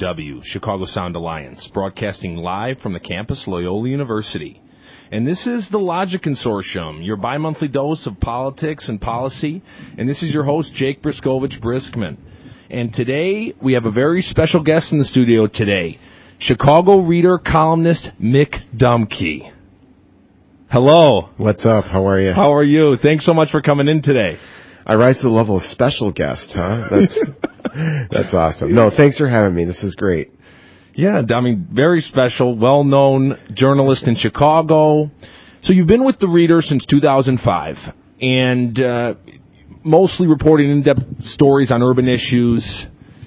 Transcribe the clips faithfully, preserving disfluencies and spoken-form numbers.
W, Chicago Sound Alliance, broadcasting live from the campus Loyola University. And this is the Logic Consortium, your bi-monthly dose of politics and policy. And this is your host, Jake Briskovich Briskman. And today, we have a very special guest in the studio today, Chicago Reader columnist Mick Dumke. Hello. What's up? How are you? How are you? Thanks so much for coming in today. I rise to the level of special guest, huh? That's that's awesome. No, thanks for having me. This is great. Yeah, I mean, very special, well-known journalist in Chicago. So you've been with the Reader since two thousand five, and uh, mostly reporting in-depth stories on urban issues.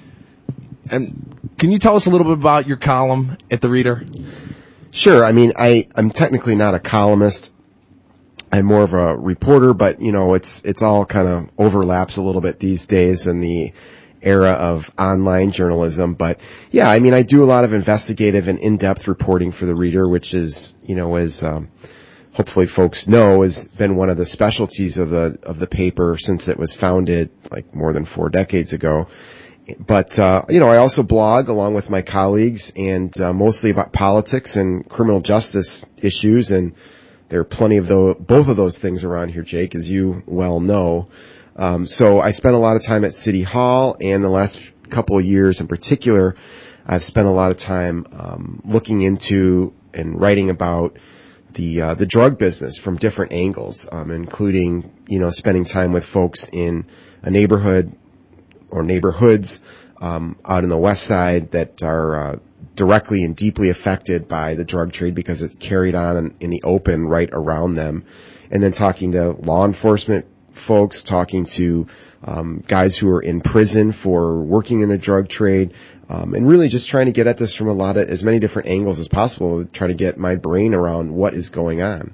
And can you tell us a little bit about your column at the Reader? Sure. I mean, I, I'm technically not a columnist. I'm more of a reporter, but, you know, it's it's all kind of overlaps a little bit these days in the era of online journalism. But, yeah, I mean, I do a lot of investigative and in-depth reporting for the Reader, which is, you know, as um, hopefully folks know, has been one of the specialties of the of the paper since it was founded like more than four decades ago. But, uh, you know, I also blog along with my colleagues and uh, mostly about politics and criminal justice issues. And there are plenty of those, both of those things around here, Jake, as you well know. Um, so I spent a lot of time at City Hall, and the last couple of years in particular, I've spent a lot of time um, looking into and writing about the uh, the drug business from different angles, um, including, you know, spending time with folks in a neighborhood or neighborhoods um, out in the West Side that are uh, directly and deeply affected by the drug trade because it's carried on in, in the open right around them. And then talking to law enforcement folks, talking to um, guys who are in prison for working in the drug trade, um, and really just trying to get at this from a lot of, as many different angles as possible, try to get my brain around what is going on.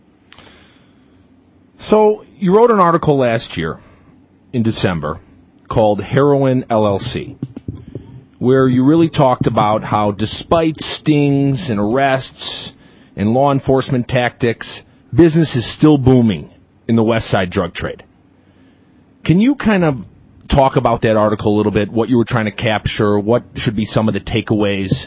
So you wrote an article last year in December called Heroin L L C, where you really talked about how despite stings and arrests and law enforcement tactics, business is still booming in the West Side drug trade. Can you kind of talk about that article a little bit, what you were trying to capture, what should be some of the takeaways?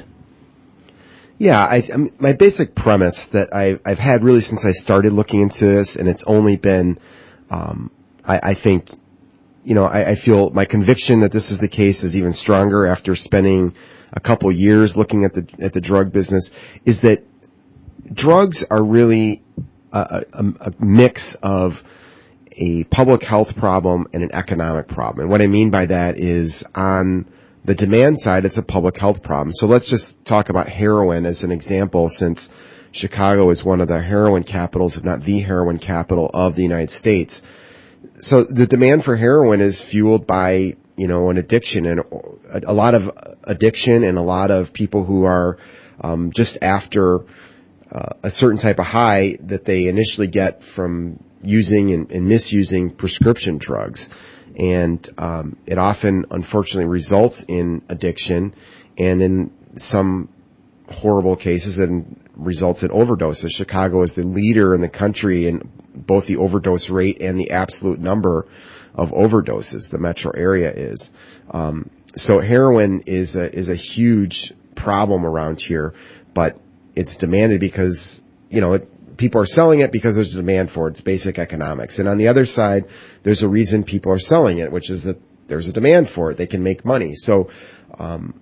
Yeah, I, I mean, my basic premise that I, I've had really since I started looking into this, and it's only been, um, I, I think, you know, I, I feel my conviction that this is the case is even stronger after spending a couple years looking at the at the drug business, is that drugs are really a, a, a mix of a public health problem and an economic problem. And what I mean by that is on the demand side, it's a public health problem. So let's just talk about heroin as an example, since Chicago is one of the heroin capitals, if not the heroin capital of the United States. So the demand for heroin is fueled by, you know, an addiction, and a, a lot of addiction and a lot of people who are um, just after uh, a certain type of high that they initially get from using and, and misusing prescription drugs. And um, it often, unfortunately, results in addiction, and in some horrible cases, it results in overdoses. Chicago is the leader in the country in both the overdose rate and the absolute number of overdoses. The metro area is. Um, so heroin is a, is a huge problem around here, but it's demanded because, you know, it, people are selling it because there's a demand for it. It's basic economics. And on the other side, there's a reason people are selling it, which is that there's a demand for it. They can make money. So, um,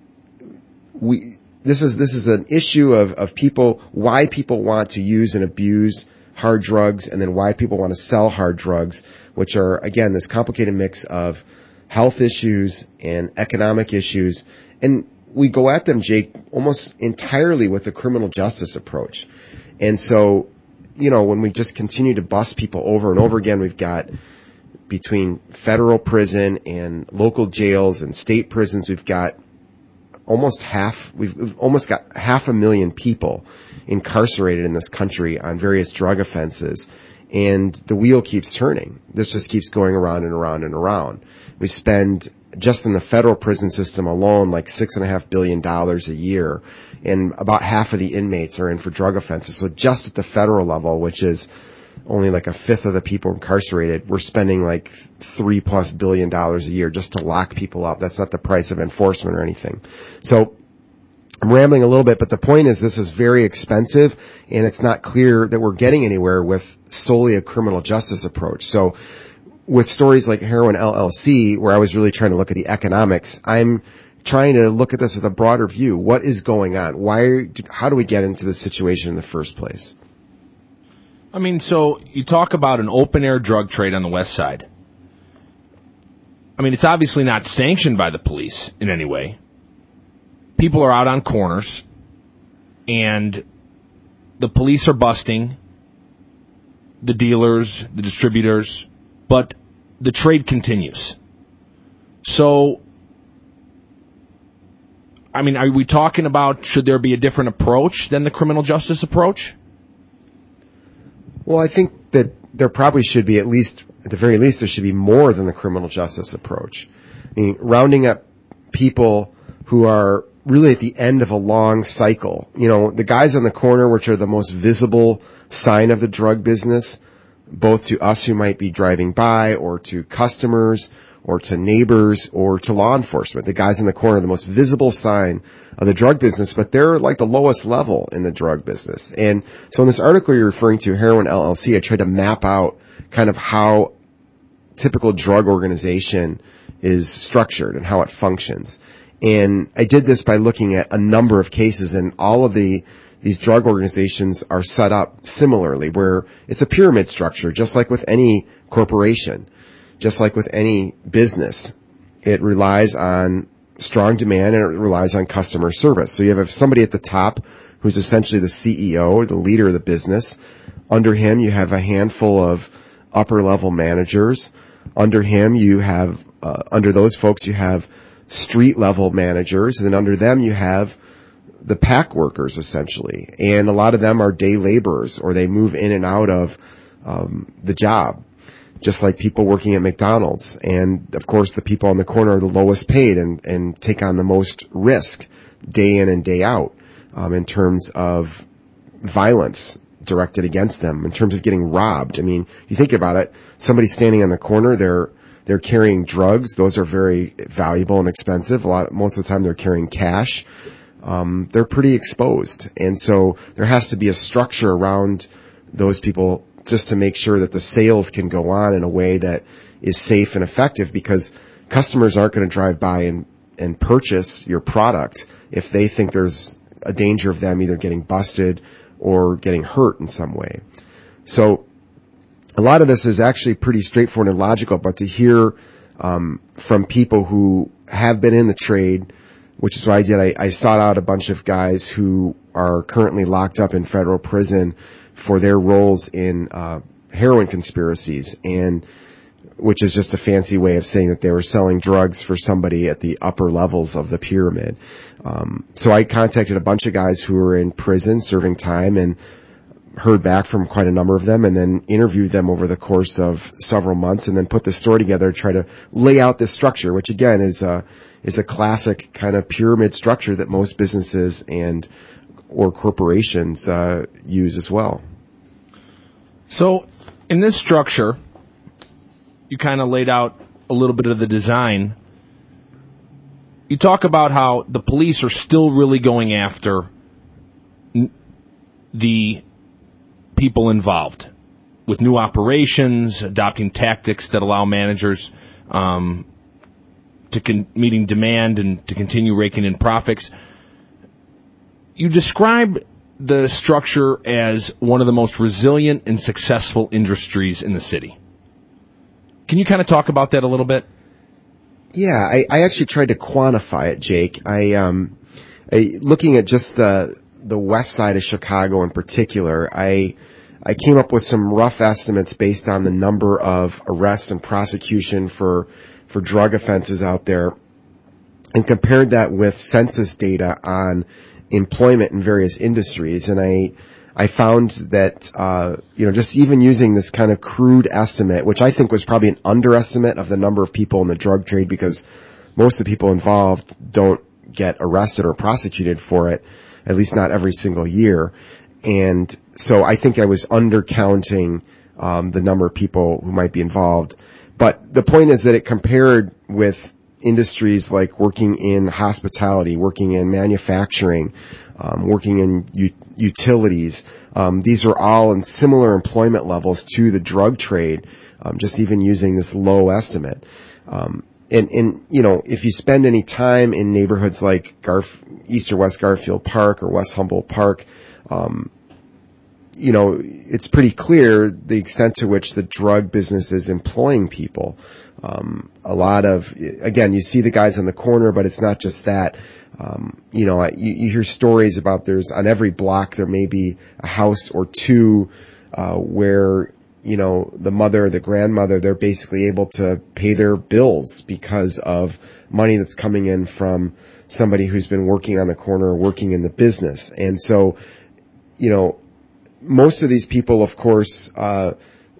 we, this is, this is an issue of, of people, why people want to use and abuse hard drugs, and then why people want to sell hard drugs, which are, again, this complicated mix of health issues and economic issues. And we go at them, Jake, almost entirely with a criminal justice approach. And so, you know, when we just continue to bust people over and over again, we've got between federal prison and local jails and state prisons, we've got almost half, we've, we've almost got half a million people incarcerated in this country on various drug offenses. And the wheel keeps turning. This just keeps going around and around and around. We spend, just in the federal prison system alone, like six and a half billion dollars a year. And about half of the inmates are in for drug offenses. So just at the federal level, which is only like a fifth of the people incarcerated, we're spending like three plus billion dollars a year just to lock people up. That's not the price of enforcement or anything. So I'm rambling a little bit, but the point is this is very expensive, and it's not clear that we're getting anywhere with solely a criminal justice approach. So with stories like Heroin L L C, where I was really trying to look at the economics, I'm trying to look at this with a broader view. What is going on? Why? How do we get into this situation in the first place? I mean, so you talk about an open-air drug trade on the west side. I mean, it's obviously not sanctioned by the police in any way. People are out on corners, and the police are busting the dealers, the distributors, but the trade continues. So, I mean, are we talking about should there be a different approach than the criminal justice approach? Well, I think that there probably should be, at least, at the very least, there should be more than the criminal justice approach. I mean, rounding up people who are really at the end of a long cycle. You know, the guys on the corner, which are the most visible sign of the drug business, both to us who might be driving by, or to customers, or to neighbors, or to law enforcement. The guys in the corner are the most visible sign of the drug business, but they're like the lowest level in the drug business. And so in this article you're referring to, Heroin L L C, I tried to map out kind of how typical drug organization is structured and how it functions. And I did this by looking at a number of cases, and all of the these drug organizations are set up similarly, where it's a pyramid structure, just like with any corporation, just like with any business. It relies on strong demand, and it relies on customer service. So you have somebody at the top who's essentially the C E O, or the leader of the business. Under him, you have a handful of upper-level managers. Under him, you have, uh, under those folks, you have street-level managers, and then under them, you have the pack workers, essentially. And a lot of them are day laborers, or they move in and out of um, the job, just like people working at McDonald's. And, of course, the people on the corner are the lowest paid and, and take on the most risk day in and day out um, in terms of violence directed against them, in terms of getting robbed. I mean, you think about it, somebody standing on the corner, they're they're carrying drugs. Those are very valuable and expensive. A lot, most of the time they're carrying cash. Um, they're pretty exposed. And so there has to be a structure around those people just to make sure that the sales can go on in a way that is safe and effective, because customers aren't going to drive by and, and purchase your product if they think there's a danger of them either getting busted or getting hurt in some way. So a lot of this is actually pretty straightforward and logical, but to hear um, from people who have been in the trade, which is what I did, I, I sought out a bunch of guys who are currently locked up in federal prison for their roles in uh, heroin conspiracies, and which is just a fancy way of saying that they were selling drugs for somebody at the upper levels of the pyramid. Um, so I contacted a bunch of guys who were in prison serving time, and heard back from quite a number of them, and then interviewed them over the course of several months, and then put the story together to try to lay out this structure, which again is a, is a classic kind of pyramid structure that most businesses and or corporations uh, use as well. So in this structure, you kind of laid out a little bit of the design. You talk about how the police are still really going after the people involved with new operations, adopting tactics that allow managers um, to con- meeting demand and to continue raking in profits. You describe the structure as one of the most resilient and successful industries in the city. Can you kind of talk about that a little bit? Yeah, I, I actually tried to quantify it, Jake. I, um, I, looking at just the the west side of Chicago in particular, I I came up with some rough estimates based on the number of arrests and prosecution for for drug offenses out there, and compared that with census data on employment in various industries. And I I found that uh you know, just even using this kind of crude estimate, which I think was probably an underestimate of the number of people in the drug trade, because most of the people involved don't get arrested or prosecuted for it, at least not every single year. And so I think I was undercounting um, the number of people who might be involved. But the point is that it compared with industries like working in hospitality, working in manufacturing, um, working in u- utilities. Um, these are all in similar employment levels to the drug trade, um, just even using this low estimate. Um, and, and, you know, if you spend any time in neighborhoods like Garf, East or West Garfield Park or West Humboldt Park, um, you know, it's pretty clear the extent to which the drug business is employing people. Um, a lot of, again, you see the guys on the corner, but it's not just that. Um, you know, you, you hear stories about there's on every block there may be a house or two, uh, where, you know, the mother or the grandmother, they're basically able to pay their bills because of money that's coming in from somebody who's been working on the corner or working in the business. And so, you know, most of these people, of course, uh,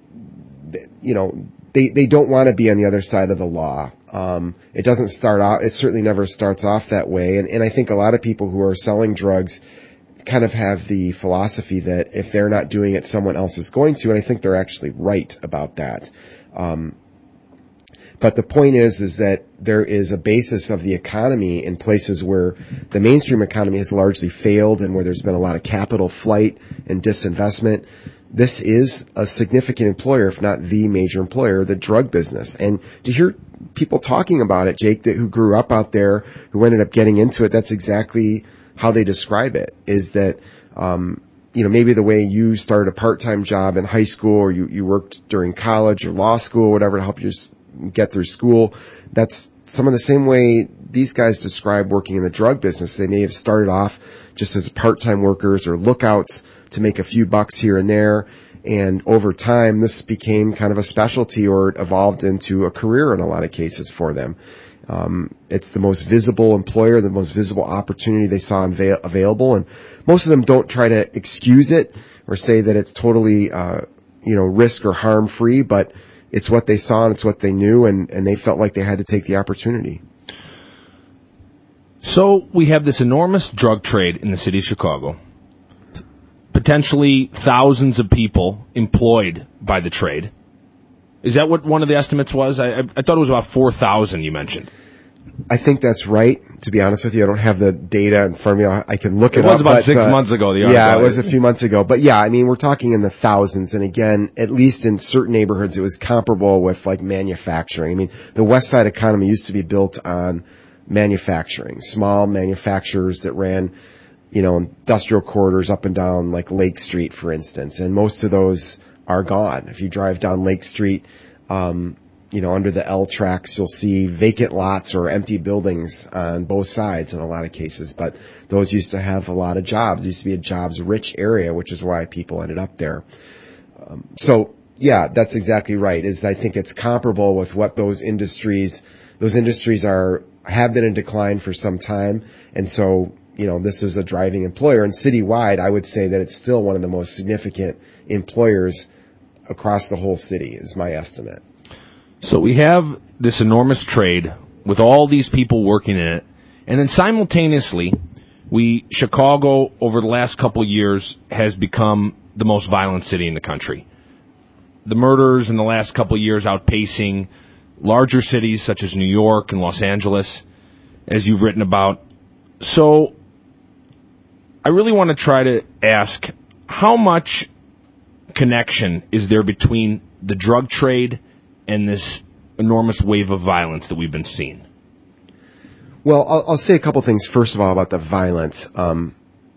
you know, they, they don't want to be on the other side of the law. Um, it doesn't start out, it certainly never starts off that way. And, and I think a lot of people who are selling drugs kind of have the philosophy that if they're not doing it, someone else is going to. And I think they're actually right about that. Um, But the point is, is that there is a basis of the economy in places where the mainstream economy has largely failed and where there's been a lot of capital flight and disinvestment. This is a significant employer, if not the major employer, the drug business. And to hear people talking about it, Jake, that who grew up out there, who ended up getting into it, that's exactly how they describe it, is that, um, you know, maybe the way you started a part-time job in high school or you, you worked during college or law school or whatever to help you get through school. That's some of the same way these guys describe working in the drug business. They may have started off just as part-time workers or lookouts to make a few bucks here and there. And over time, this became kind of a specialty or it evolved into a career in a lot of cases for them. Um, it's the most visible employer, the most visible opportunity they saw avail- available. And most of them don't try to excuse it or say that it's totally, uh, you know, risk or harm free, but it's what they saw and it's what they knew, and, and they felt like they had to take the opportunity. So we have this enormous drug trade in the city of Chicago, potentially thousands of people employed by the trade. Is that what one of the estimates was? I, I, I thought it was about four thousand you mentioned. I think that's right. To be honest with you, I don't have the data in front of me. I can look it, it up. It was about but, six uh, months ago. The yeah, it was a few months ago. But yeah, I mean, we're talking in the thousands. And again, at least in certain neighborhoods, it was comparable with like manufacturing. I mean, the West Side economy used to be built on manufacturing, small manufacturers that ran, you know, industrial corridors up and down like Lake Street, for instance. And most of those are gone. If you drive down Lake Street, um, you know, under the L tracks, you'll see vacant lots or empty buildings on both sides in a lot of cases. But those used to have a lot of jobs. It used to be a jobs-rich area, which is why people ended up there. Um, so, yeah, that's exactly right. Is I think it's comparable with what those industries, those industries are have been in decline for some time, and so you know this is a driving employer. And citywide, I would say that it's still one of the most significant employers across the whole city, is my estimate. So we have this enormous trade with all these people working in it, and then simultaneously, we Chicago over the last couple of years has become the most violent city in the country. The murders in the last couple of years outpacing larger cities such as New York and Los Angeles, as you've written about. So I really want to try to ask, how much connection is there between the drug trade and this enormous wave of violence that we've been seeing? Well, I'll, I'll say a couple things, first of all, about the violence. Um,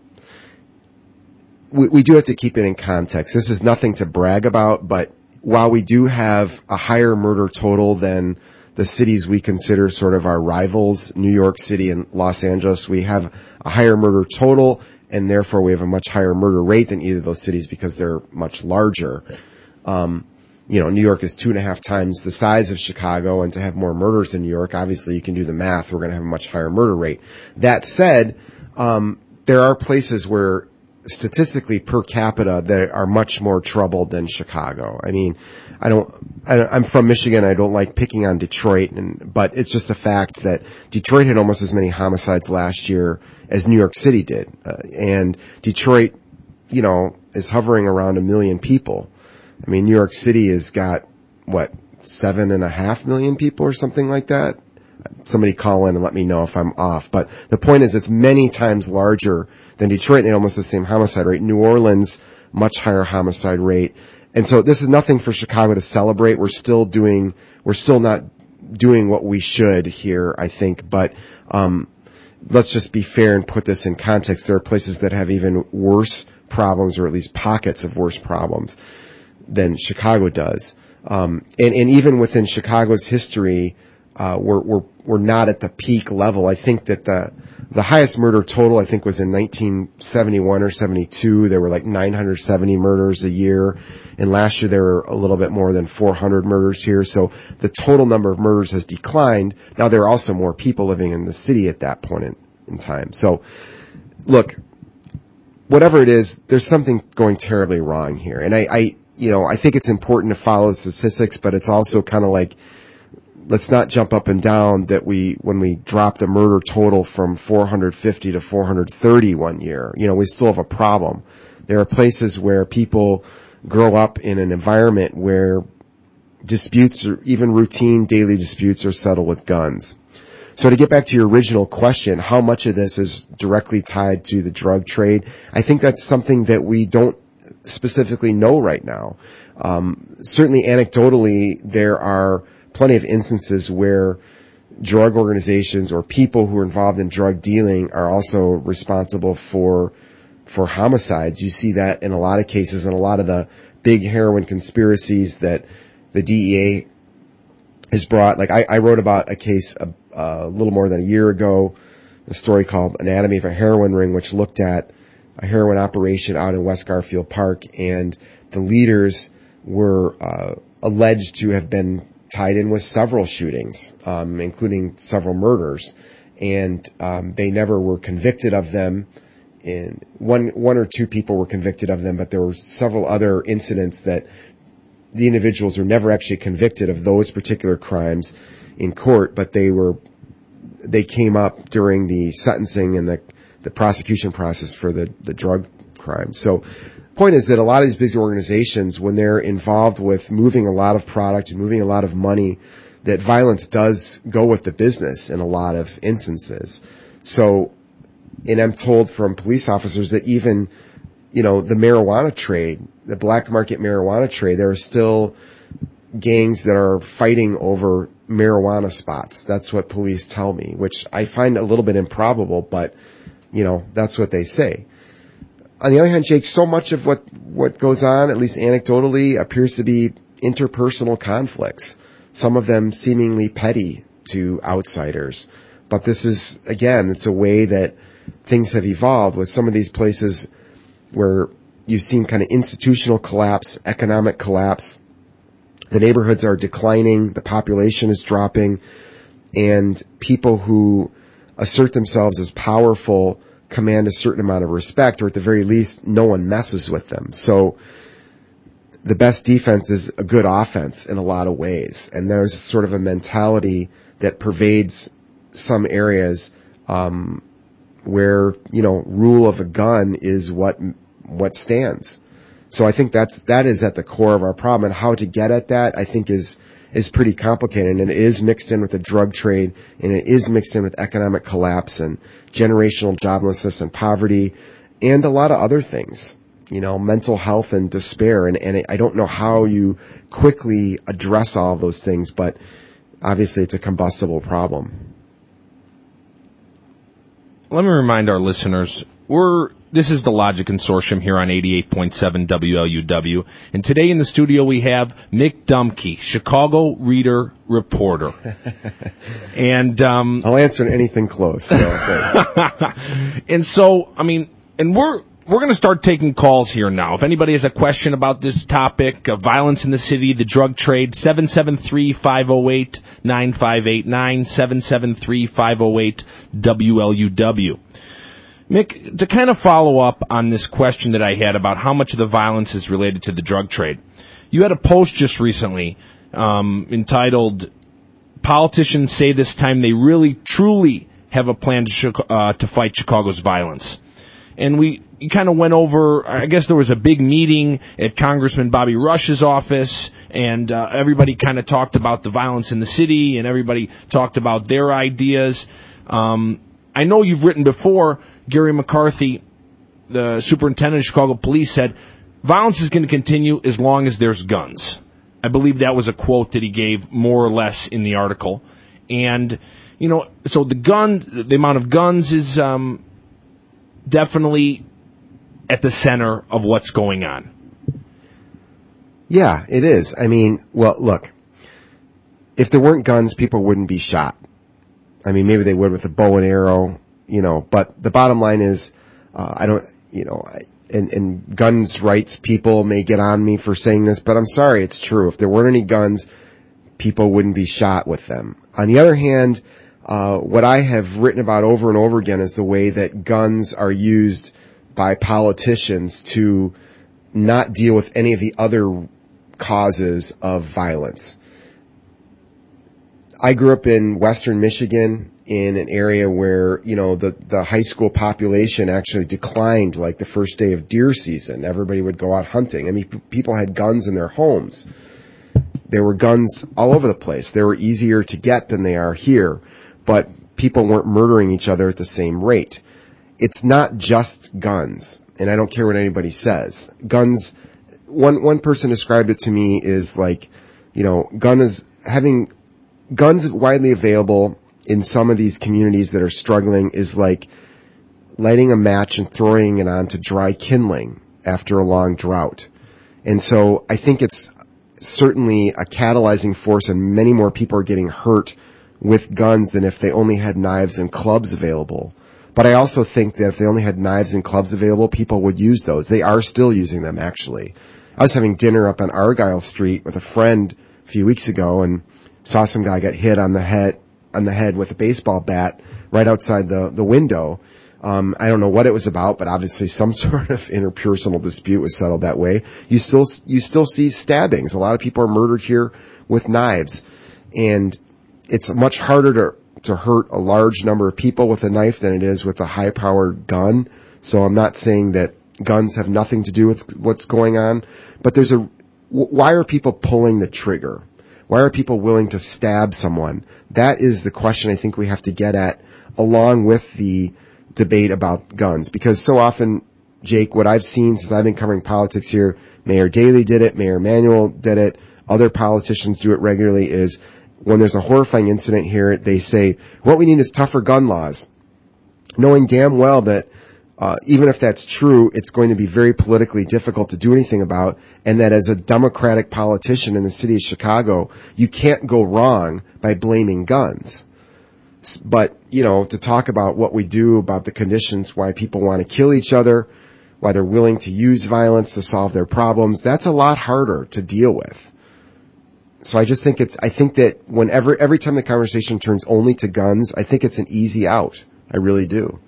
we, we do have to keep it in context. This is nothing to brag about, but while we do have a higher murder total than the cities we consider sort of our rivals, New York City and Los Angeles, we have a higher murder total, and therefore we have a much higher murder rate than either of those cities because they're much larger. Um, You know, New York is two and a half times the size of Chicago, and to have more murders in New York, obviously you can do the math. We're going to have a much higher murder rate. That said, um, there are places where statistically per capita that are much more troubled than Chicago. I mean, I don't, I, I'm from Michigan. I don't like picking on Detroit, and, but it's just a fact that Detroit had almost as many homicides last year as New York City did. Uh, and Detroit, you know, is hovering around a million people. I mean, New York City has got, what, seven and a half million people or something like that? somebody call in and let me know if I'm off. But the point is, it's many times larger than Detroit, and almost the same homicide rate. New Orleans, much higher homicide rate. And so this is nothing for Chicago to celebrate. We're still doing, we're still not doing what we should here, I think. But, um, let's just be fair and put this in context. There are places that have even worse problems, or at least pockets of worse problems than Chicago does. Um, and, and even within Chicago's history, uh, we're, we're, we're not at the peak level. I think that the, the highest murder total, I think, was in nineteen seventy-one or seventy-two. There were like nine hundred seventy murders a year. And last year there were a little bit more than four hundred murders here. So the total number of murders has declined. Now there are also more people living in the city at that point in, in time. So look, whatever it is, there's something going terribly wrong here. And I, I, you know, I think it's important to follow the statistics, but it's also kind of like, let's not jump up and down that we, when we drop the murder total from four hundred fifty to four hundred thirty one year, you know, we still have a problem. There are places where people grow up in an environment where disputes, or even routine daily disputes, are settled with guns. So to get back to your original question, how much of this is directly tied to the drug trade? I think that's something that we don't specifically know right now. Um, certainly anecdotally, there are plenty of instances where drug organizations or people who are involved in drug dealing are also responsible for for homicides. You see that in a lot of cases, and a lot of the big heroin conspiracies that the D E A has brought. Like I, I wrote about a case a, a little more than a year ago, a story called Anatomy of a Heroin Ring, which looked at a heroin operation out in West Garfield Park, and the leaders were uh, alleged to have been tied in with several shootings, um, including several murders, and um, they never were convicted of them. In one, one or two people were convicted of them, but there were several other incidents that the individuals were never actually convicted of those particular crimes in court, but they were, they came up during the sentencing and the, the prosecution process for the, the drug crime. So, point is that a lot of these big organizations, when they're involved with moving a lot of product and moving a lot of money, that violence does go with the business in a lot of instances. So, and I'm told from police officers that even, you know, the marijuana trade, the black market marijuana trade, there are still gangs that are fighting over marijuana spots. That's what police tell me, which I find a little bit improbable, but, you know, that's what they say. On the other hand, Jake, so much of what, what goes on, at least anecdotally, appears to be interpersonal conflicts. Some of them seemingly petty to outsiders. But this is, again, it's a way that things have evolved with some of these places where you've seen kind of institutional collapse, economic collapse. The neighborhoods are declining, the population is dropping, and people who assert themselves as powerful command a certain amount of respect, or at the very least, no one messes with them. So the best defense is a good offense in a lot of ways. And there's sort of a mentality that pervades some areas, um, where, you know, rule of a gun is what, what stands. So I think that's, that is at the core of our problem, and how to get at that, I think is, is pretty complicated, and it is mixed in with the drug trade, and it is mixed in with economic collapse and generational joblessness and poverty, and a lot of other things, you know, mental health and despair. And, and I don't know how you quickly address all of those things, but obviously it's a combustible problem. Let me remind our listeners, we're this is the Logic Consortium here on eighty-eight point seven W L U W, and today in the studio we have Mick Dumke, Chicago Reader reporter. and um, I'll answer anything close. So, and so, I mean, and we're we're going to start taking calls here now. If anybody has a question about this topic of violence in the city, the drug trade, seven seven three, five oh eight, nine five eight nine, seven seven three, five oh eight, W L U W. Mick, to kind of follow up on this question that I had about how much of the violence is related to the drug trade, you had a post just recently um, entitled, "Politicians Say This Time They Really, Truly Have a Plan to, uh, to Fight Chicago's Violence." and we kind of went over, I guess there was a big meeting at Congressman Bobby Rush's office, and uh, everybody kind of talked about the violence in the city, and everybody talked about their ideas. Um, I know you've written before, Gary McCarthy, the superintendent of Chicago Police, said, violence is going to continue as long as there's guns. I believe that was a quote that he gave more or less in the article. And, you know, so the gun, the amount of guns is um, definitely at the center of what's going on. Yeah, it is. I mean, well, look, if there weren't guns, people wouldn't be shot. I mean, maybe they would with a bow and arrow, you know, but the bottom line is, uh, I don't, you know, I, and, and guns rights people may get on me for saying this, but I'm sorry, it's true. If there weren't any guns, people wouldn't be shot with them. On the other hand, uh, what I have written about over and over again is the way that guns are used by politicians to not deal with any of the other causes of violence. I grew up in Western Michigan in an area where, you know, the, the high school population actually declined like the first day of deer season. Everybody would go out hunting. I mean, p- people had guns in their homes. There were guns all over the place. They were easier to get than they are here, but people weren't murdering each other at the same rate. It's not just guns, and I don't care what anybody says. Guns, one, one person described it to me is like, you know, gun is having guns widely available in some of these communities that are struggling is like lighting a match and throwing it onto dry kindling after a long drought. And so I think it's certainly a catalyzing force, and many more people are getting hurt with guns than if they only had knives and clubs available. But I also think that if they only had knives and clubs available, people would use those. They are still using them, actually. I was having dinner up on Argyle Street with a friend a few weeks ago and saw some guy get hit on the head on the head with a baseball bat right outside the the window. Um, I don't know what it was about, but obviously some sort of interpersonal dispute was settled that way. You still you still see stabbings. A lot of people are murdered here with knives, and it's much harder to to hurt a large number of people with a knife than it is with a high-powered gun. So I'm not saying that guns have nothing to do with what's going on, but there's a why are people pulling the trigger? Why are people willing to stab someone? That is the question I think we have to get at, along with the debate about guns. Because so often, Jake, what I've seen since I've been covering politics here, Mayor Daley did it, Mayor Emanuel did it, other politicians do it regularly, is when there's a horrifying incident here, they say, what we need is tougher gun laws, knowing damn well that Uh, even if that's true, it's going to be very politically difficult to do anything about, and that as a Democratic politician in the city of Chicago, you can't go wrong by blaming guns. But, you know, to talk about what we do about the conditions why people want to kill each other, why they're willing to use violence to solve their problems, that's a lot harder to deal with. So I just think it's, I think that whenever, every time the conversation turns only to guns, I think it's an easy out. I really do.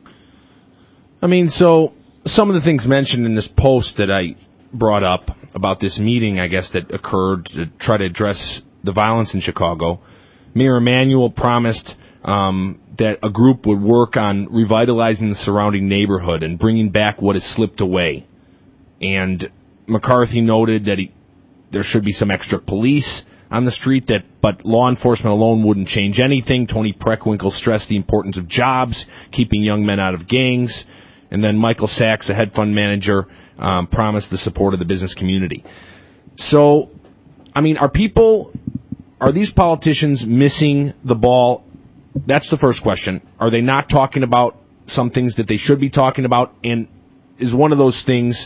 I mean, so some of the things mentioned in this post that I brought up about this meeting, I guess, that occurred to try to address the violence in Chicago. Mayor Emanuel promised um, that a group would work on revitalizing the surrounding neighborhood and bringing back what has slipped away. And McCarthy noted that he, there should be some extra police on the street, that but law enforcement alone wouldn't change anything. Tony Preckwinkle stressed the importance of jobs, keeping young men out of gangs. And then Michael Sachs, a hedge fund manager, um, promised the support of the business community. So, I mean, are people, are these politicians missing the ball? That's the first question. Are they not talking about some things that they should be talking about? And is one of those things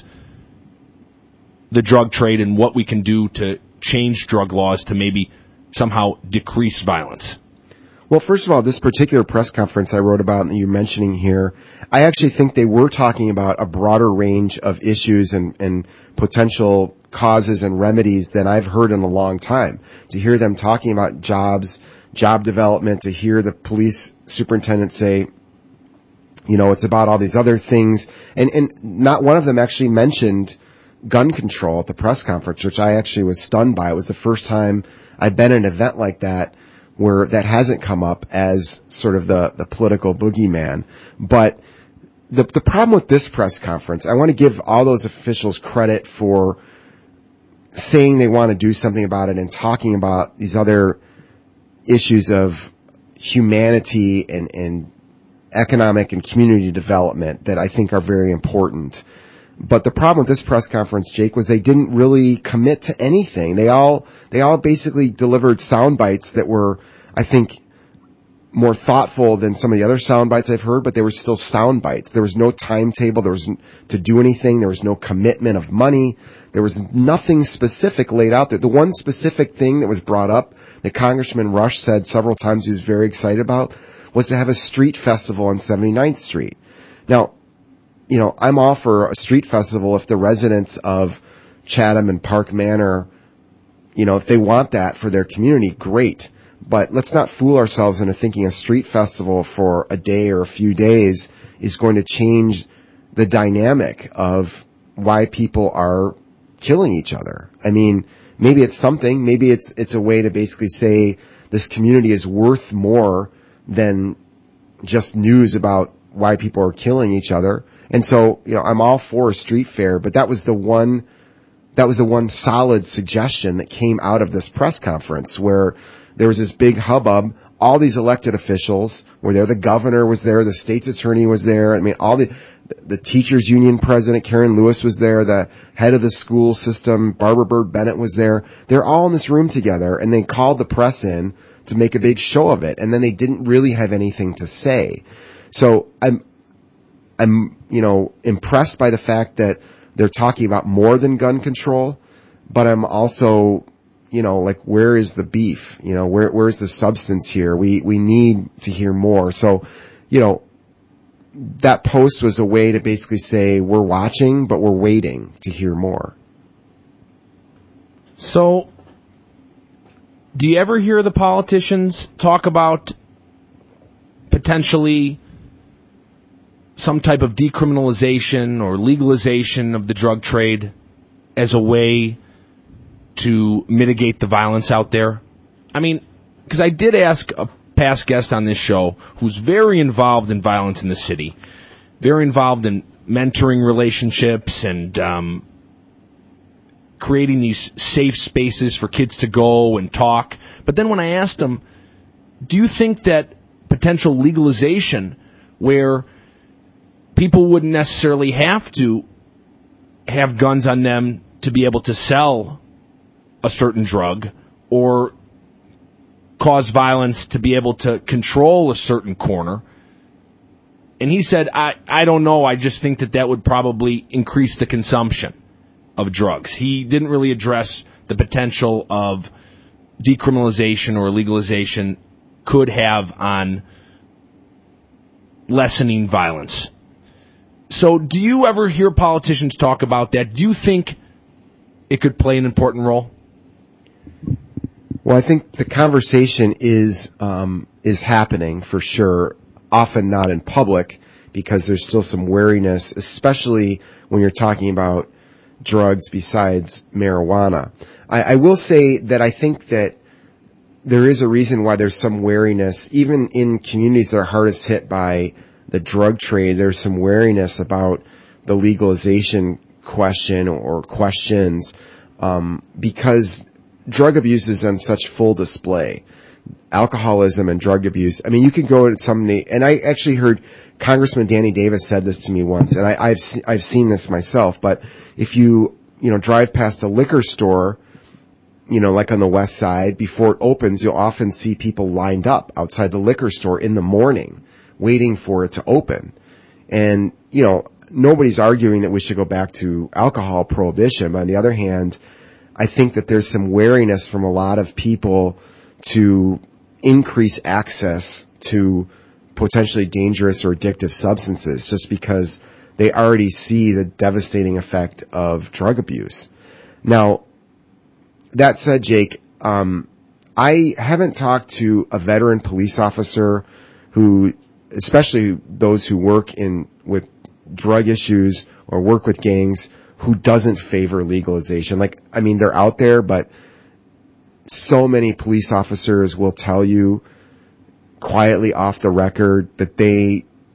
the drug trade and what we can do to change drug laws to maybe somehow decrease violence? Well, first of all, this particular press conference I wrote about and you're mentioning here, I actually think they were talking about a broader range of issues and, and potential causes and remedies than I've heard in a long time. To hear them talking about jobs, job development, to hear the police superintendent say, you know, it's about all these other things, and, and not one of them actually mentioned gun control at the press conference, which I actually was stunned by. It was the first time I've been at an event like that where that hasn't come up as sort of the, the political boogeyman. But the the problem with this press conference, I want to give all those officials credit for saying they want to do something about it and talking about these other issues of humanity and, and economic and community development that I think are very important. But the problem with this press conference, Jake, was they didn't really commit to anything. They all, they all basically delivered sound bites that were, I think, more thoughtful than some of the other sound bites I've heard, but they were still sound bites. There was no timetable. There was to do anything. There was no commitment of money. There was nothing specific laid out there. The one specific thing that was brought up that Congressman Rush said several times he was very excited about was to have a street festival on seventy-ninth Street. Now, you know, I'm all for a street festival if the residents of Chatham and Park Manor, you know, if they want that for their community, great. But let's not fool ourselves into thinking a street festival for a day or a few days is going to change the dynamic of why people are killing each other. I mean, maybe it's something, maybe it's, it's a way to basically say this community is worth more than just news about why people are killing each other. And so, you know, I'm all for a street fair, but that was the one, that was the one solid suggestion that came out of this press conference where there was this big hubbub. All these elected officials were there. The governor was there. The state's attorney was there. I mean, all the, the teachers union president, Karen Lewis, was there. The head of the school system, Barbara Bird Bennett, was there. They're all in this room together, and they called the press in to make a big show of it. And then they didn't really have anything to say. So I'm, I'm, you know, impressed by the fact that they're talking about more than gun control, but I'm also, you know, like, where is the beef? You know, where, where's the substance here? We, we need to hear more. So, you know, that post was a way to basically say we're watching, but we're waiting to hear more. So, do you ever hear the politicians talk about potentially some type of decriminalization or legalization of the drug trade as a way to mitigate the violence out there? I mean, because I did ask a past guest on this show who's very involved in violence in the city, very involved in mentoring relationships and um, creating these safe spaces for kids to go and talk. But then when I asked him, do you think that potential legalization where people wouldn't necessarily have to have guns on them to be able to sell a certain drug or cause violence to be able to control a certain corner? And he said, I, I don't know. I just think that that would probably increase the consumption of drugs. He didn't really address the potential of decriminalization or legalization could have on lessening violence. So do you ever hear politicians talk about that? Do you think it could play an important role? Well, I think the conversation is um, is happening for sure, often not in public because there's still some wariness, especially when you're talking about drugs besides marijuana. I, I will say that I think that there is a reason why there's some wariness, even in communities that are hardest hit by the drug trade. There's some wariness about the legalization question or questions um, because drug abuse is on such full display. Alcoholism and drug abuse. I mean, you can go to somebody, and I actually heard Congressman Danny Davis said this to me once, and I, I've se- I've seen this myself. But if you you know drive past a liquor store, you know, like on the west side, before it opens, you'll often see people lined up outside the liquor store in the morning, waiting for it to open. And you know, nobody's arguing that we should go back to alcohol prohibition. But on the other hand, I think that there's some wariness from a lot of people to increase access to potentially dangerous or addictive substances just because they already see the devastating effect of drug abuse. Now, that said, Jake, um, I haven't talked to a veteran police officer who, especially those who work in with drug issues or work with gangs, who doesn't favor legalization. Like, I mean, they're out there, but so many police officers will tell you quietly off the record that they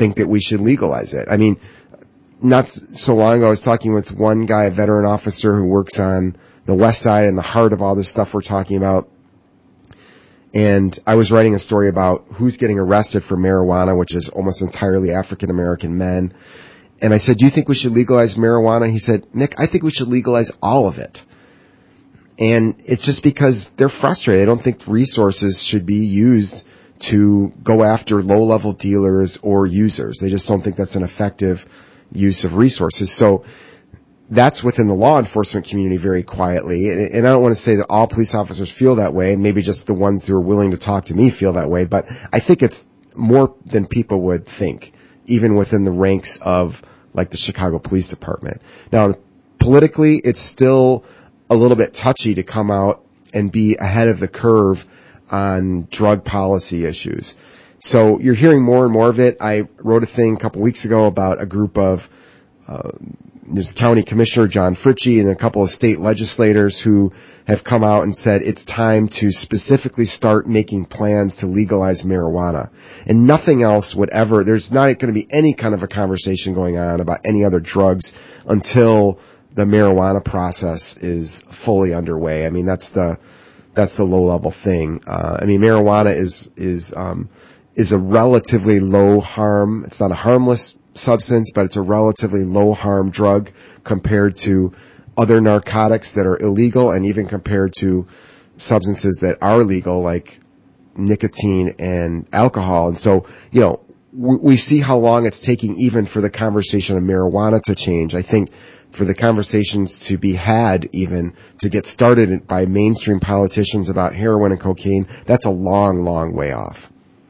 think that we should legalize it. I mean, not so long ago, I was talking with one guy, a veteran officer who works on the west side in the heart of all this stuff we're talking about. And I was writing a story about who's getting arrested for marijuana, which is almost entirely African-American men. And I said, do you think we should legalize marijuana? And he said, Nick, I think we should legalize all of it. And it's just because they're frustrated. I don't think resources should be used to go after low-level dealers or users. They just don't think that's an effective use of resources. So that's within the law enforcement community very quietly. And I don't want to say that all police officers feel that way, and maybe just the ones who are willing to talk to me feel that way, but I think it's more than people would think, even within the ranks of like the Chicago Police Department. Now, politically, it's still a little bit touchy to come out and be ahead of the curve on drug policy issues. So you're hearing more and more of it. I wrote a thing a couple weeks ago about a group of uh, there's County Commissioner John Fritchie and a couple of state legislators who have come out and said it's time to specifically start making plans to legalize marijuana. And nothing else would ever, there's not going to be any kind of a conversation going on about any other drugs until the marijuana process is fully underway. I mean, that's the, that's the low level thing. Uh, I mean, marijuana is, is, um, is a relatively low harm. It's not a harmless substance, but it's a relatively low harm drug compared to other narcotics that are illegal, and even compared to substances that are legal like nicotine and alcohol. And so, you know, we, we see how long it's taking even for the conversation of marijuana to change. I think for the conversations to be had, even to get started by mainstream politicians about heroin and cocaine, that's a long, long way off.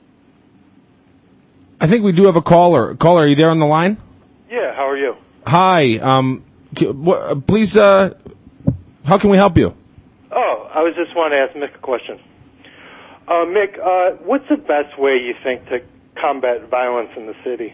I think we do have a caller. Caller, are you there on the line? Yeah, how are you? Hi. Um, please, uh, how can we help you? Oh, I was just wanting to ask Mick a question. Uh, Mick, uh, what's the best way you think to combat violence in the city?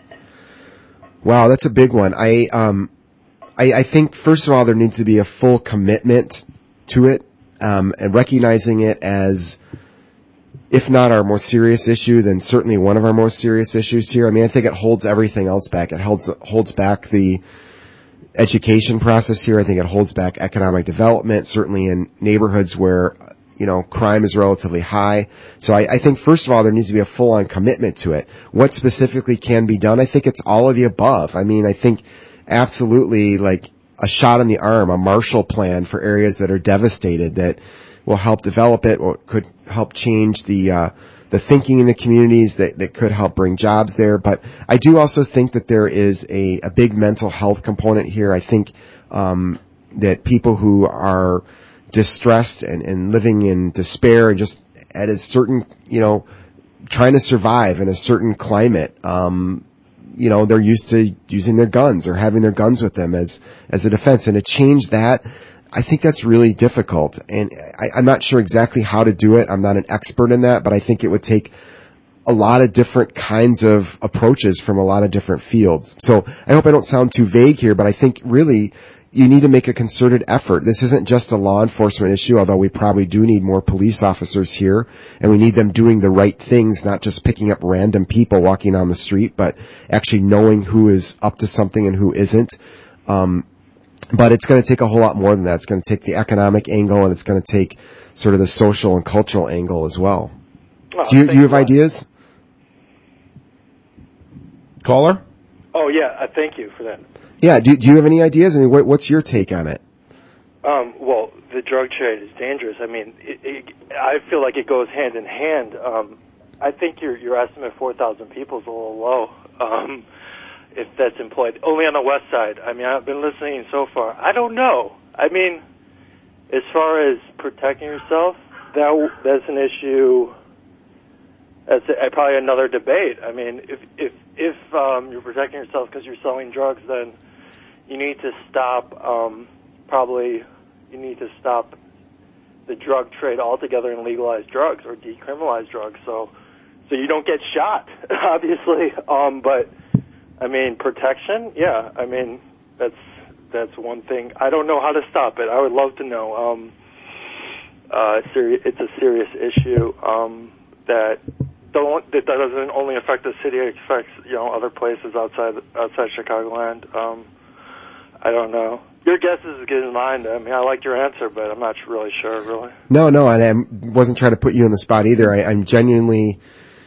Wow, that's a big one. I, um, I, I think first of all there needs to be a full commitment to it, um, and recognizing it as, if not our most serious issue, then certainly one of our most serious issues here. I mean, I think it holds everything else back. It holds holds back the education process here. I think it holds back economic development, certainly in neighborhoods where, you know, crime is relatively high. So I, I think, first of all, there needs to be a full-on commitment to it. What specifically can be done? I think it's all of the above. I mean, I think absolutely like a shot in the arm, a Marshall Plan for areas that are devastated that will help develop it, or could help change the uh the thinking in the communities, that, that could help bring jobs there. But I do also think that there is a, a big mental health component here. I think um that people who are distressed and, and living in despair and just at a certain, you know, trying to survive in a certain climate, um, you know, they're used to using their guns or having their guns with them as, as a defense. And to change that, I think that's really difficult, and I, I'm not sure exactly how to do it. I'm not an expert in that, but I think it would take a lot of different kinds of approaches from a lot of different fields. So I hope I don't sound too vague here, but I think really you need to make a concerted effort. This isn't just a law enforcement issue, although we probably do need more police officers here, and we need them doing the right things, not just picking up random people walking on the street, but actually knowing who is up to something and who isn't. Um, But it's going to take a whole lot more than that. It's going to take the economic angle, and it's going to take sort of the social and cultural angle as well. Oh, do you, do you have ideas? Caller? Oh, yeah, uh, thank you for that. Yeah, do, do you have any ideas? I mean, what, what's your take on it? Um, well, the drug trade is dangerous. I mean, it, it, I feel like it goes hand in hand. Um, I think your your estimate four thousand people is a little low. Um if that's employed only on the west side. I mean, I've been listening so far. I don't know. I mean, as far as protecting yourself, that that's an issue. That's a, probably another debate. I mean, if if if um, you're protecting yourself because you're selling drugs, then you need to stop. Um, probably you need to stop the drug trade altogether and legalize drugs or decriminalize drugs. So, so you don't get shot, obviously. Um, but I mean, protection, yeah. I mean, that's that's one thing. I don't know how to stop it. I would love to know. Um, uh, seri- it's a serious issue um, that don't, that doesn't only affect the city, it affects, you know, other places outside outside Chicagoland. Um, I don't know. Your guess is as good as mine. I mean, I like your answer, but I'm not really sure, really. No, no, and I wasn't trying to put you on the spot either. I, I'm genuinely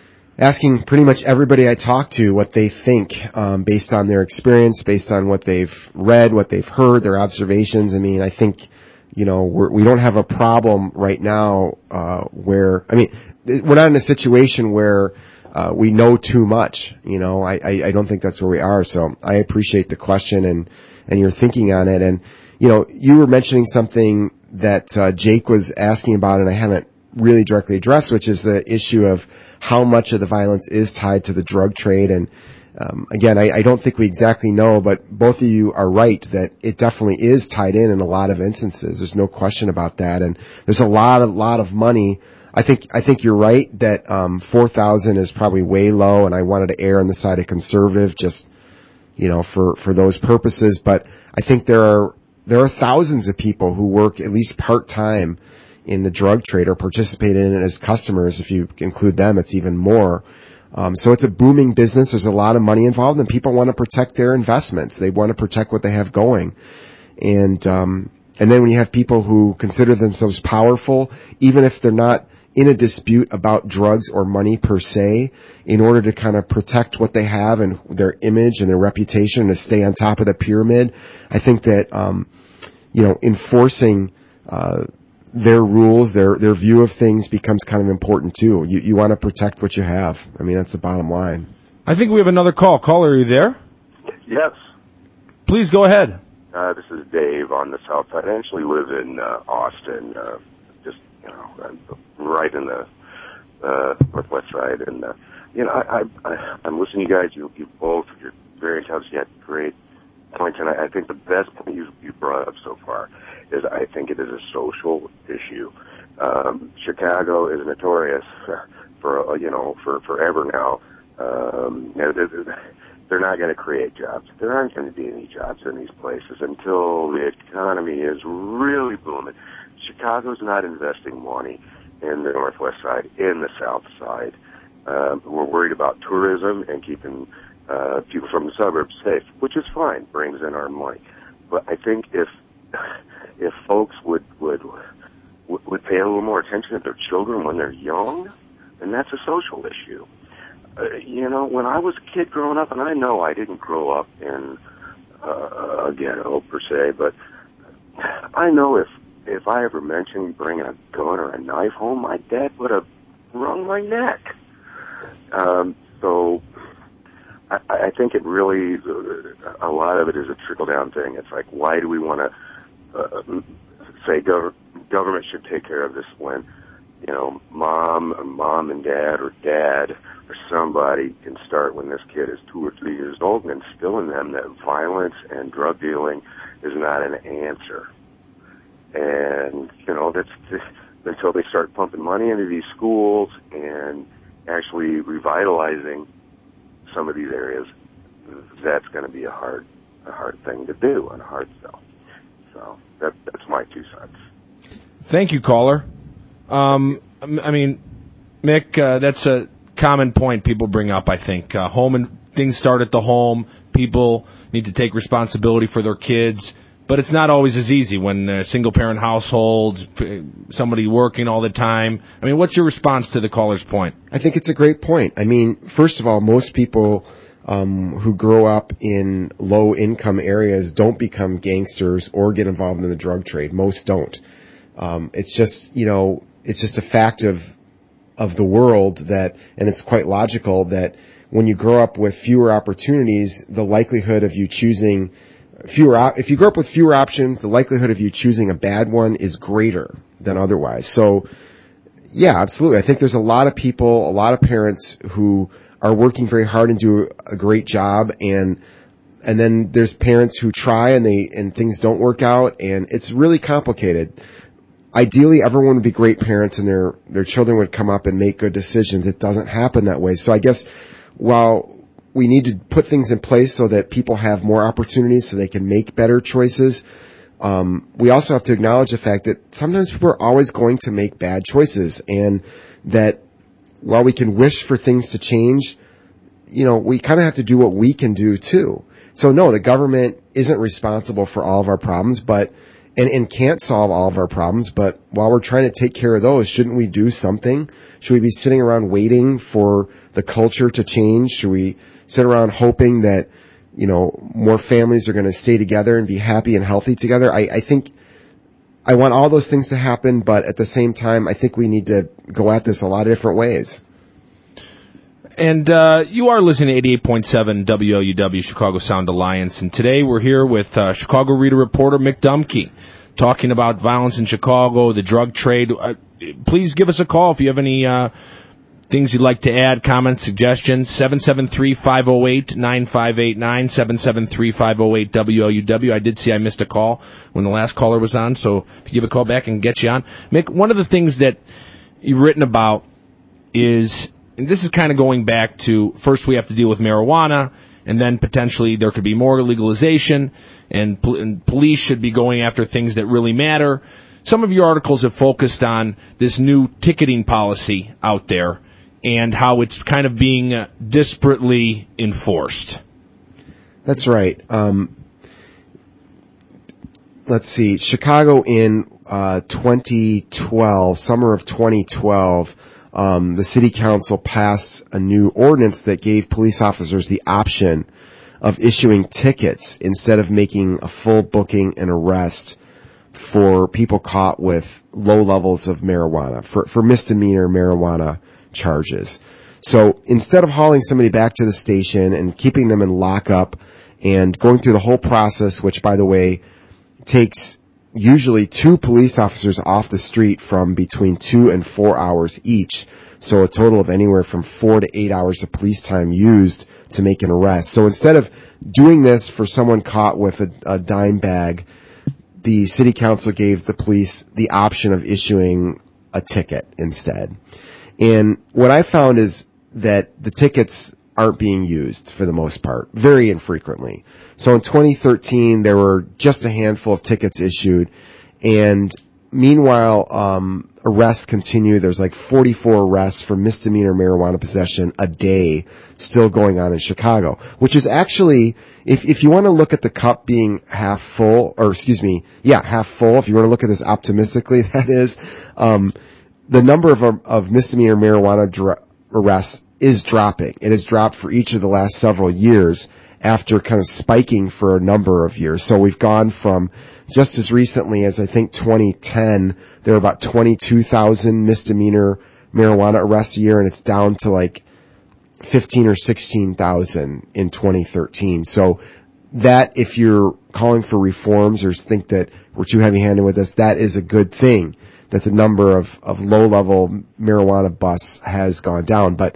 asking pretty much everybody I talk to what they think, um, based on their experience, based on what they've read, what they've heard, their observations. I mean, I think, you know, we're, we don't have a problem right now, uh, where, I mean, we're not in a situation where, uh, we know too much, you know, I, I, I don't think that's where we are. So I appreciate the question and, and your thinking on it. And, you know, you were mentioning something that, uh, Jake was asking about and I haven't really directly addressed, which is the issue of how much of the violence is tied to the drug trade. And um, again, I, I don't think we exactly know, but both of you are right that it definitely is tied in in a lot of instances. There's no question about that. And there's a lot, a lot of money. I think I think you're right that um, four thousand is probably way low, and I wanted to err on the side of conservative, just you know, for for those purposes. But I think there are there are thousands of people who work at least part time in the drug trade or participate in it as customers. If you include them, it's even more. Um, so it's a booming business. There's a lot of money involved, and people want to protect their investments. They want to protect what they have going. And, um, and then when you have people who consider themselves powerful, even if they're not in a dispute about drugs or money per se, in order to kind of protect what they have and their image and their reputation to stay on top of the pyramid, I think that, um, you know, enforcing, uh, their rules, their their view of things becomes kind of important too. You you want to protect what you have. I mean, that's the bottom line. I think we have another call. Caller, are you there? Yes. Please go ahead. Uh, this is Dave on the south side. I actually live in uh, Austin, uh, just, you know, I'm right in the uh, northwest side. And, uh, you know, I, I, I, I'm listening to you guys. You, you both, you're very intelligent, you had great points. And I, I think the best point you, you brought up so far is I think it is a social issue. Um, Chicago is notorious for, you know, for forever now. Um, they're not going to create jobs. There aren't going to be any jobs in these places until the economy is really booming. Chicago's not investing money in the northwest side, in the south side. Um, we're worried about tourism and keeping uh, people from the suburbs safe, which is fine, brings in our money. But I think if if folks would would would pay a little more attention to their children when they're young, then that's a social issue. Uh, you know, when I was a kid growing up, and I know I didn't grow up in uh, a ghetto per se, but I know if if I ever mentioned bringing a gun or a knife home, my dad would have wrung my neck. Um, so I, I think it really, a lot of it is a trickle-down thing. It's like, why do we want to Uh, say gov- government should take care of this when, you know, mom, or mom and dad, or dad, or somebody can start when this kid is two or three years old and instill in them that violence and drug dealing is not an answer. And, you know, that's, that's until they start pumping money into these schools and actually revitalizing some of these areas, that's going to be a hard, a hard thing to do and a hard sell. So that, that's my two cents. Thank you, caller. Um, I mean, Mick, uh, that's a common point people bring up, I think. Uh, home and things start at the home. People need to take responsibility for their kids. But it's not always as easy when uh, single-parent households, somebody working all the time. I mean, what's your response to the caller's point? I think it's a great point. I mean, first of all, most people um who grow up in low-income areas don't become gangsters or get involved in the drug trade. Most don't. Um It's just, you know, it's just a fact of of the world that, and it's quite logical that when you grow up with fewer opportunities, the likelihood of you choosing fewer, if you grow up with fewer options, the likelihood of you choosing a bad one is greater than otherwise. So, yeah, absolutely. I think there's a lot of people, a lot of parents who are working very hard and do a great job, and and then there's parents who try and they and things don't work out, and it's really complicated. Ideally, everyone would be great parents and their their children would come up and make good decisions. It doesn't happen that way. So I guess while we need to put things in place so that people have more opportunities so they can make better choices, um, we also have to acknowledge the fact that sometimes people are always going to make bad choices, and that while we can wish for things to change, you know, we kind of have to do what we can do too. So no, the government isn't responsible for all of our problems, but, and, and can't solve all of our problems, but while we're trying to take care of those, shouldn't we do something? Should we be sitting around waiting for the culture to change? Should we sit around hoping that, you know, more families are going to stay together and be happy and healthy together? I, I think I want all those things to happen, but at the same time, I think we need to go at this a lot of different ways. And uh, you are listening to eighty-eight point seven W O U W, Chicago Sound Alliance, and today we're here with uh, Chicago Reader reporter Mick Dumke, talking about violence in Chicago, the drug trade. Uh, please give us a call if you have any uh, things you'd like to add, comments, suggestions. seven seven three, five oh eight, nine five eight nine, seven seven three, five oh eight, W O U W. I did see I missed a call when the last caller was on, so if you give a call back and get you on. Mick, one of the things that you've written about is, and this is kind of going back to, first we have to deal with marijuana, and then potentially there could be more legalization, and, pol- and police should be going after things that really matter. Some of your articles have focused on this new ticketing policy out there and how it's kind of being uh, disparately enforced. That's right. Um, let's see. Chicago in uh, twenty twelve, summer of twenty twelve, um, the city council passed a new ordinance that gave police officers the option of issuing tickets instead of making a full booking and arrest for people caught with low levels of marijuana, for, for misdemeanor marijuana charges. So instead of hauling somebody back to the station and keeping them in lockup and going through the whole process, which, by the way, takes usually two police officers off the street from between two and four hours each, so a total of anywhere from four to eight hours of police time used to make an arrest. So instead of doing this for someone caught with a, a dime bag, the city council gave the police the option of issuing a ticket instead. And what I found is that the tickets aren't being used for the most part, very infrequently. So in twenty thirteen, there were just a handful of tickets issued, and meanwhile, um, arrests continue. There's like forty-four arrests for misdemeanor marijuana possession a day still going on in Chicago, which is actually, if, if you want to look at the cup being half full, or excuse me, yeah, half full, if you want to look at this optimistically, that is, um, the number of, of misdemeanor marijuana dr- arrests is dropping. It has dropped for each of the last several years after kind of spiking for a number of years. So we've gone from just as recently as I think twenty ten, there were about twenty-two thousand misdemeanor marijuana arrests a year, and it's down to like fifteen or sixteen thousand in twenty thirteen. So that, if you're calling for reforms or think that we're too heavy-handed with this, that is a good thing, that the number of, of low-level marijuana busts has gone down. But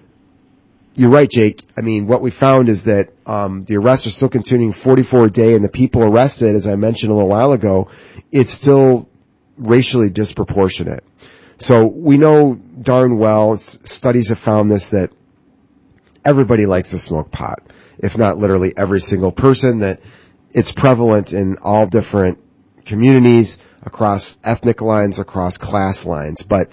you're right, Jake. I mean, what we found is that um, the arrests are still continuing, forty-four a day, and the people arrested, as I mentioned a little while ago, it's still racially disproportionate. So we know darn well, studies have found this, that everybody likes to smoke pot, if not literally every single person, that it's prevalent in all different communities, across ethnic lines, across class lines. But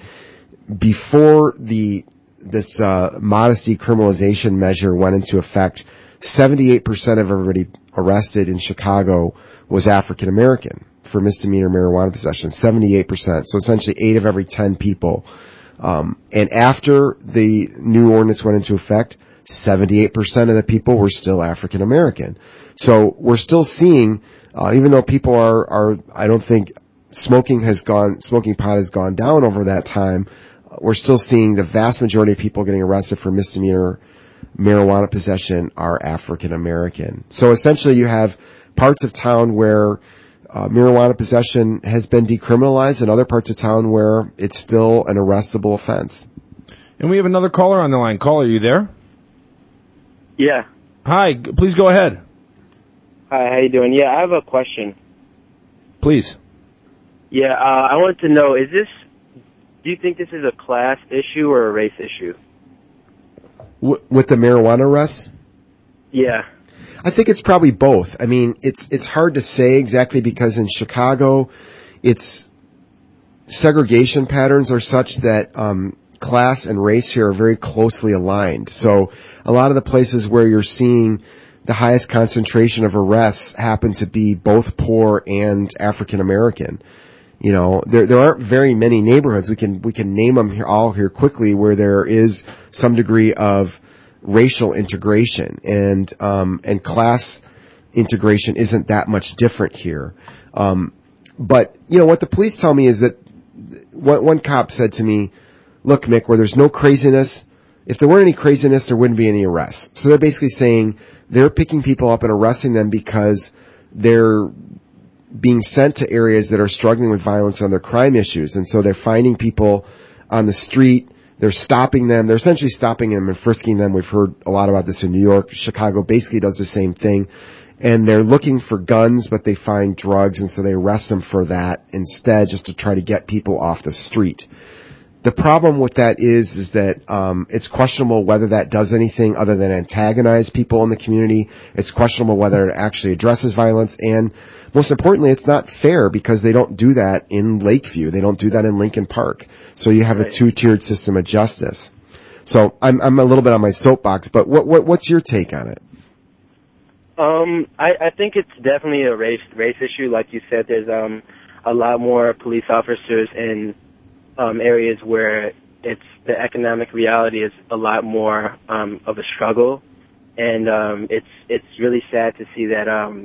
before the this uh, modesty criminalization measure went into effect, seventy-eight percent of everybody arrested in Chicago was African American for misdemeanor marijuana possession, seventy-eight percent. So essentially eight of every ten people. Um, and after the new ordinance went into effect, seventy-eight percent of the people were still African American. So we're still seeing, uh, even though people are, are, I don't think smoking has gone, smoking pot has gone down over that time, we're still seeing the vast majority of people getting arrested for misdemeanor marijuana possession are African American. So essentially you have parts of town where uh, marijuana possession has been decriminalized and other parts of town where it's still an arrestable offense. And we have another caller on the line. Caller, are you there? Yeah. Hi, g- please go ahead. Hi, how you doing? Yeah, I have a question. Please. Yeah, uh, I want to know, is this, do you think this is a class issue or a race issue? W- with the marijuana arrests? Yeah. I think it's probably both. I mean, it's it's hard to say exactly because in Chicago, it's segregation patterns are such that um, class and race here are very closely aligned. So a lot of the places where you're seeing the highest concentration of arrests happen to be both poor and African American. You know, there there aren't very many neighborhoods. We can we can name them here, all here quickly, where there is some degree of racial integration, and um and class integration isn't that much different here. Um, but you know what the police tell me is that one, one cop said to me, "Look, Mick, where there's no craziness, if there weren't any craziness, there wouldn't be any arrests." So they're basically saying they're picking people up and arresting them because they're being sent to areas that are struggling with violence on their crime issues. And so they're finding people on the street. They're stopping them. They're essentially stopping them and frisking them. We've heard a lot about this in New York. Chicago basically does the same thing. And they're looking for guns, but they find drugs, and so they arrest them for that instead, just to try to get people off the street. The problem with that is, is that, um, it's questionable whether that does anything other than antagonize people in the community. It's questionable whether it actually addresses violence. And most importantly, it's not fair because they don't do that in Lakeview. They don't do that in Lincoln Park. So you have Right. a two-tiered system of justice. So I'm, I'm a little bit on my soapbox, but what, what, what's your take on it? Um, I, I think it's definitely a race race issue. Like you said, there's um a lot more police officers in um areas where it's the economic reality is a lot more um of a struggle, and um it's it's really sad to see that um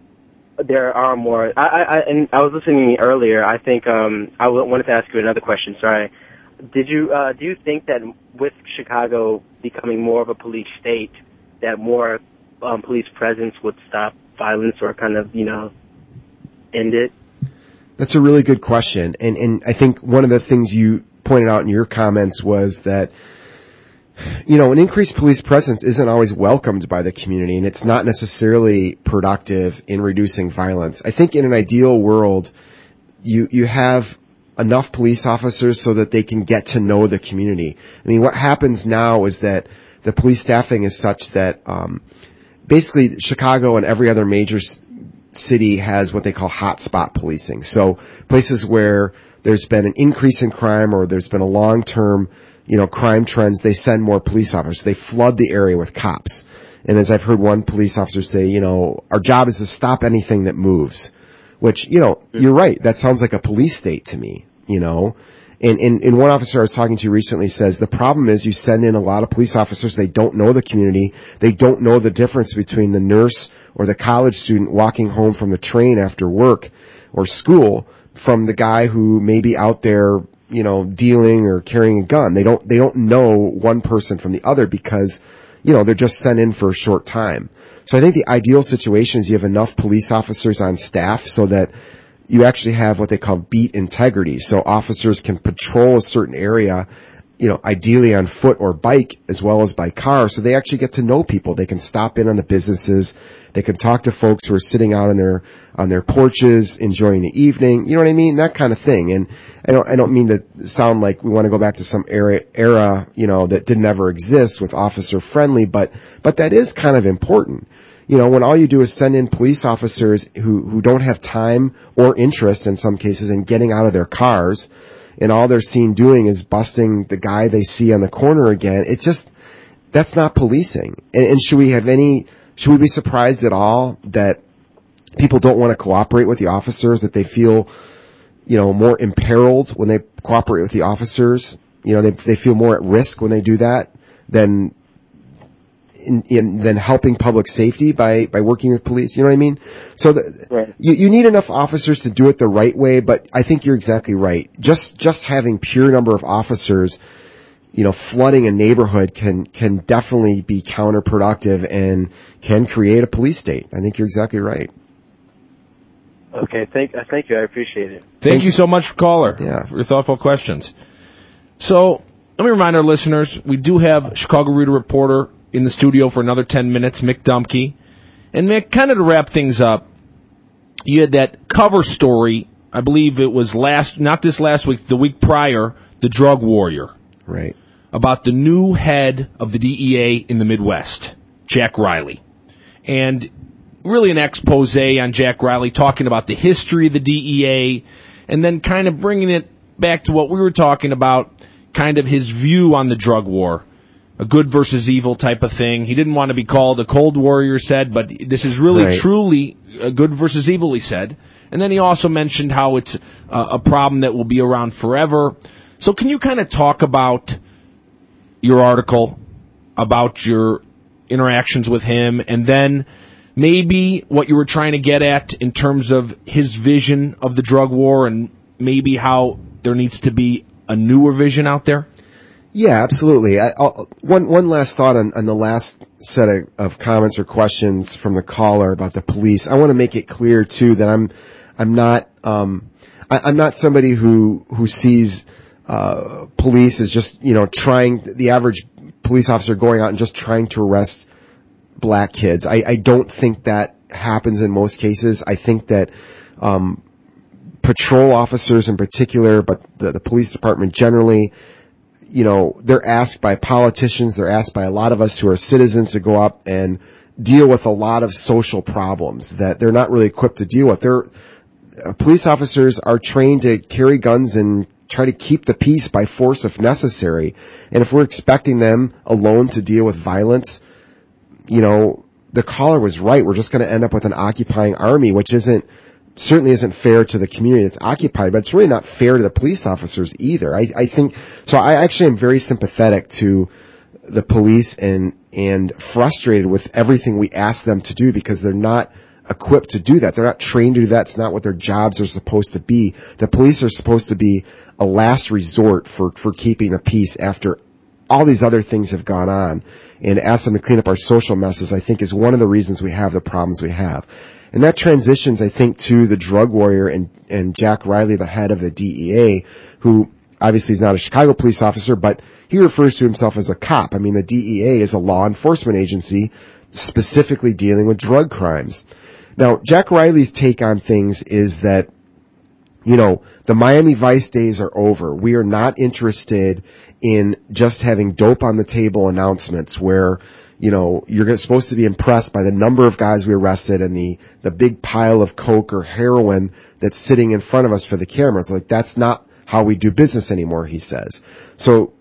there are more. I, I, I and I was listening earlier. I think um I w- wanted to ask you another question. Sorry. Did you uh do you think that with Chicago becoming more of a police state, that more Um, police presence would stop violence or kind of, you know, end it? That's a really good question. And, and I think one of the things you pointed out in your comments was that, you know, an increased police presence isn't always welcomed by the community, and it's not necessarily productive in reducing violence. I think in an ideal world, you, you have enough police officers so that they can get to know the community. I mean, what happens now is that the police staffing is such that, um, basically, Chicago and every other major s- city has what they call hotspot policing. So places where there's been an increase in crime or there's been a long-term, you know, crime trends, they send more police officers. They flood the area with cops. And as I've heard one police officer say, you know, our job is to stop anything that moves. Which, you know, you're right. That sounds like a police state to me, you know. And, and, and one officer I was talking to recently says the problem is you send in a lot of police officers. They don't know the community. They don't know the difference between the nurse or the college student walking home from the train after work or school from the guy who may be out there, you know, dealing or carrying a gun. They don't, they don't know one person from the other because, you know, they're just sent in for a short time. So I think the ideal situation is you have enough police officers on staff so that you actually have what they call beat integrity. So officers can patrol a certain area, you know, ideally on foot or bike as well as by car. So they actually get to know people. They can stop in on the businesses. They can talk to folks who are sitting out on their, on their porches, enjoying the evening. You know what I mean? That kind of thing. And I don't, I don't mean to sound like we want to go back to some era, era, you know, that didn't ever exist with officer friendly, but, but that is kind of important. You know, when all you do is send in police officers who, who don't have time or interest in some cases in getting out of their cars, and all they're seen doing is busting the guy they see on the corner again, it just, that's not policing. And, and should we have any, should we be surprised at all that people don't want to cooperate with the officers, that they feel, you know, more imperiled when they cooperate with the officers? You know, they, they feel more at risk when they do that than, In, in than helping public safety by, by working with police. You know what I mean? So the, Right. you, you need enough officers to do it the right way, but I think you're exactly right. Just, just having pure number of officers, you know, flooding a neighborhood can, can definitely be counterproductive and can create a police state. I think you're exactly right. Okay, thank uh, thank you. I appreciate it. Thank Thanks. you so much, caller, Yeah. for your thoughtful questions. So let me remind our listeners, we do have Chicago Reader reporter in the studio for another ten minutes, Mick Dumke. And Mick, kind of to wrap things up, you had that cover story, I believe it was last, not this last week, the week prior, the drug warrior. Right. About the new head of the D E A in the Midwest, Jack Riley. And really an expose on Jack Riley, talking about the history of the D E A, and then kind of bringing it back to what we were talking about, kind of his view on the drug war. A good versus evil type of thing. He didn't want to be called a cold warrior, said, but this is really right. truly a good versus evil, he said. And then he also mentioned how it's uh, a problem that will be around forever. So can you kind of talk about your article, about your interactions with him, and then maybe what you were trying to get at in terms of his vision of the drug war and maybe how there needs to be a newer vision out there? Yeah, absolutely. I, I'll, one one last thought on, on the last set of, of comments or questions from the caller about the police. I want to make it clear too that I'm I'm not um I, I'm not somebody who who sees uh police as just, you know, trying the average police officer going out and just trying to arrest black kids. I, I don't think that happens in most cases. I think that um patrol officers in particular, but the, the police department generally, you know, they're asked by politicians, they're asked by a lot of us who are citizens to go up and deal with a lot of social problems that they're not really equipped to deal with. They're, uh, police officers are trained to carry guns and try to keep the peace by force if necessary. And if we're expecting them alone to deal with violence, you know, the caller was right. We're just going to end up with an occupying army, which isn't, certainly isn't fair to the community that's occupied, but it's really not fair to the police officers either. I, I think, so I actually am very sympathetic to the police and, and frustrated with everything we ask them to do because they're not equipped to do that. They're not trained to do that. It's not what their jobs are supposed to be. The police are supposed to be a last resort for, for keeping the peace after all these other things have gone on. And ask them to clean up our social messes, I think, is one of the reasons we have the problems we have. And that transitions, I think, to the drug warrior and, and Jack Riley, the head of the D E A, who obviously is not a Chicago police officer, but he refers to himself as a cop. I mean, the D E A is a law enforcement agency specifically dealing with drug crimes. Now, Jack Riley's take on things is that, you know, the Miami Vice days are over. We are not interested in just having dope on the table announcements where, you know, you're supposed to be impressed by the number of guys we arrested and the, the big pile of coke or heroin that's sitting in front of us for the cameras. Like, that's not how we do business anymore, he says. So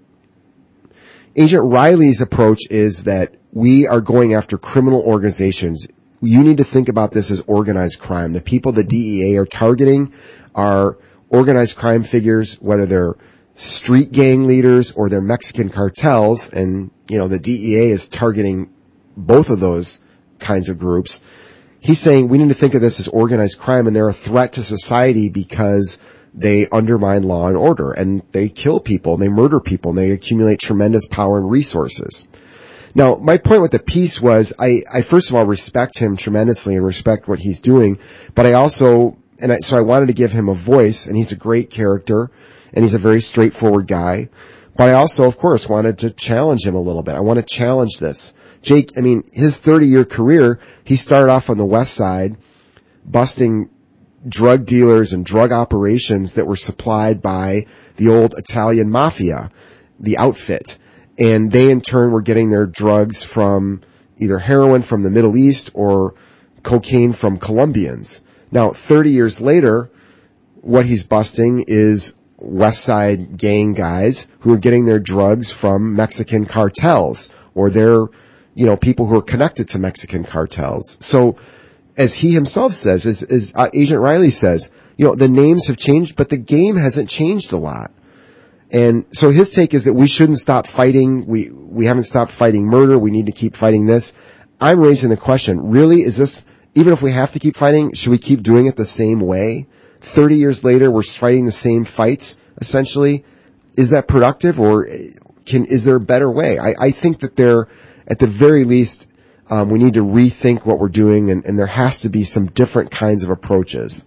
Agent Riley's approach is that we are going after criminal organizations. You need to think about this as organized crime. The people the D E A are targeting are organized crime figures, whether they're street gang leaders or they're Mexican cartels, and, you know, the D E A is targeting both of those kinds of groups. He's saying we need to think of this as organized crime, and they're a threat to society because they undermine law and order, and they kill people, and they murder people, and they accumulate tremendous power and resources. Now, my point with the piece was I, I first of all respect him tremendously and respect what he's doing, but I also, and I, so I wanted to give him a voice, and he's a great character, and he's a very straightforward guy. But I also, of course, wanted to challenge him a little bit. I want to challenge this. Jake, I mean, his thirty-year career, he started off on the West Side, busting drug dealers and drug operations that were supplied by the old Italian mafia, the outfit. And they, in turn, were getting their drugs from either heroin from the Middle East or cocaine from Colombians. Now, thirty years later, what he's busting is West Side gang guys who are getting their drugs from Mexican cartels, or they're, you know, people who are connected to Mexican cartels. So, as he himself says, as, as uh, Agent Riley says, you know, the names have changed, but the game hasn't changed a lot. And so his take is that we shouldn't stop fighting. We, we haven't stopped fighting murder. We need to keep fighting this. I'm raising the question, really, is this, even if we have to keep fighting, should we keep doing it the same way? thirty years later, we're fighting the same fights, essentially. Is that productive, or can, is there a better way? I, I think that there, at the very least, um, we need to rethink what we're doing, and, and there has to be some different kinds of approaches.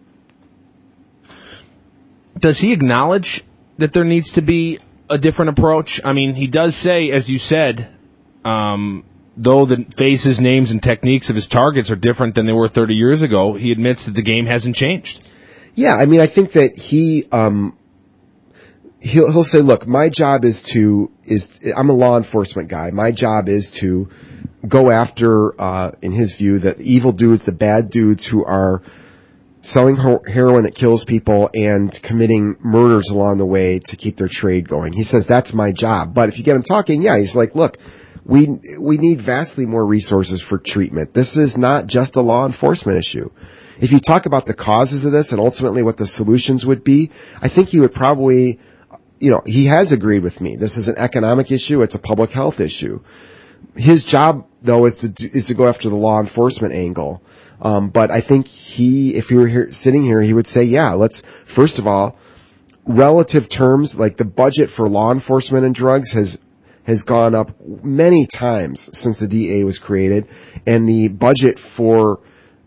Does he acknowledge that there needs to be a different approach? I mean, he does say, as you said, um, though the faces, names, and techniques of his targets are different than they were thirty years ago, he admits that the game hasn't changed. Yeah, I mean, I think that he, um, he'll, he'll say, look, my job is to, is, I'm a law enforcement guy. My job is to go after, uh, in his view, the evil dudes, the bad dudes who are selling heroin that kills people and committing murders along the way to keep their trade going. He says, that's my job. But if you get him talking, yeah, he's like, look, we we need vastly more resources for treatment. This is not just a law enforcement issue. If you talk about the causes of this and ultimately what the solutions would be, I think he would probably, you know, he has agreed with me. This is an economic issue. It's a public health issue. His job, though, is to do, is to go after the law enforcement angle. Um, but I think he, if he were here, sitting here, he would say, yeah, let's, first of all, relative terms, like the budget for law enforcement and drugs has, has gone up many times since the D A was created. And the budget for,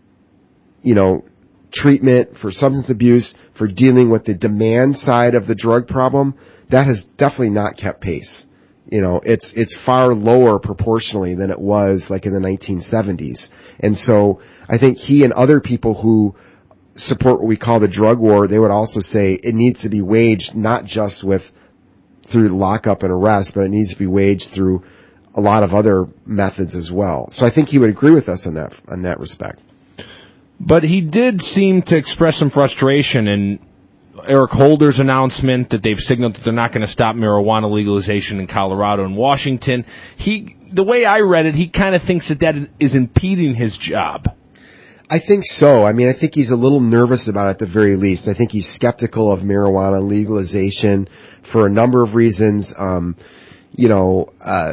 you know, treatment, for substance abuse, for dealing with the demand side of the drug problem, that has definitely not kept pace. You know, it's, it's far lower proportionally than it was like in the nineteen seventies. And so I think he and other people who support what we call the drug war, they would also say it needs to be waged not just with, through lockup and arrest, but it needs to be waged through a lot of other methods as well. So I think he would agree with us in that, in that respect. But he did seem to express some frustration in Eric Holder's announcement that they've signaled that they're not going to stop marijuana legalization in Colorado and Washington. He, the way I read it, he kind of thinks that that is impeding his job. I think so. I mean, I think he's a little nervous about it at the very least. I think he's skeptical of marijuana legalization for a number of reasons. Um, you know, uh,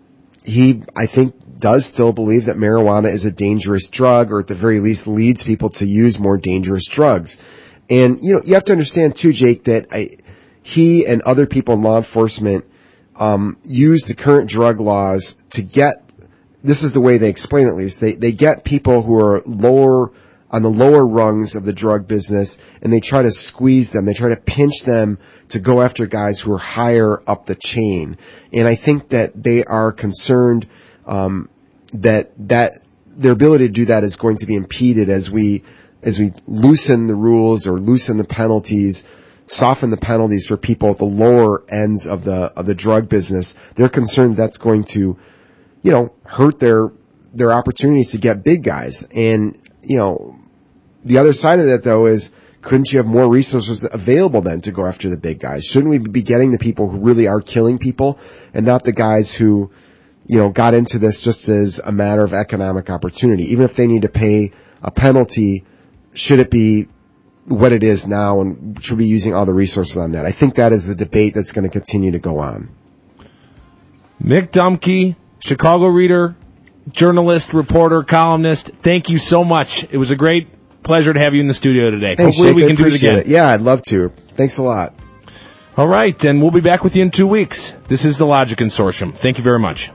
he, I think, does still believe that marijuana is a dangerous drug, or at the very least leads people to use more dangerous drugs. And, you know, you have to understand too, Jake, that I, he and other people in law enforcement, um, use the current drug laws to get, this is the way they explain it at least, they, they get people who are lower, on the lower rungs of the drug business, and they try to squeeze them, they try to pinch them to go after guys who are higher up the chain. And I think that they are concerned, um, that, that, their ability to do that is going to be impeded as we, as we loosen the rules or loosen the penalties, soften the penalties for people at the lower ends of the, of the drug business. They're concerned that's going to, you know, hurt their, their opportunities to get big guys. And, you know, the other side of that though is, couldn't you have more resources available then to go after the big guys? Shouldn't we be getting the people who really are killing people and not the guys who, you know, got into this just as a matter of economic opportunity? Even if they need to pay a penalty, should it be what it is now, and should we be using all the resources on that? I think that is the debate that's going to continue to go on. Mick Dumke, Chicago Reader, journalist, reporter, columnist, thank you so much. It was a great pleasure to have you in the studio today. Thanks, Hopefully Jake, we I can do it appreciate again. It. Yeah, I'd love to. Thanks a lot. All right, and we'll be back with you in two weeks. This is the Logic Consortium. Thank you very much.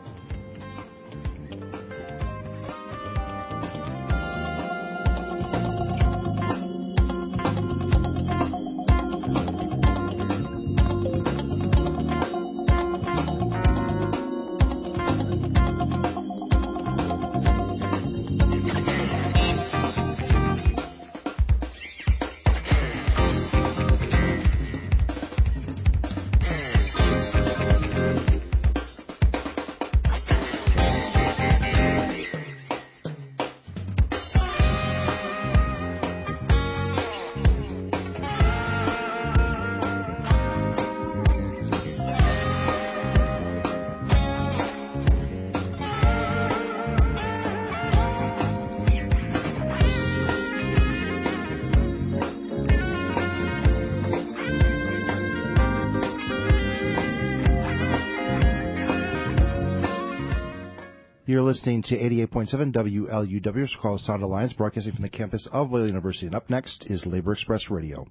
You're listening to eighty-eight point seven W L U W, Chicago Sound Alliance, broadcasting from the campus of Loyola University. And up next is Labor Express Radio.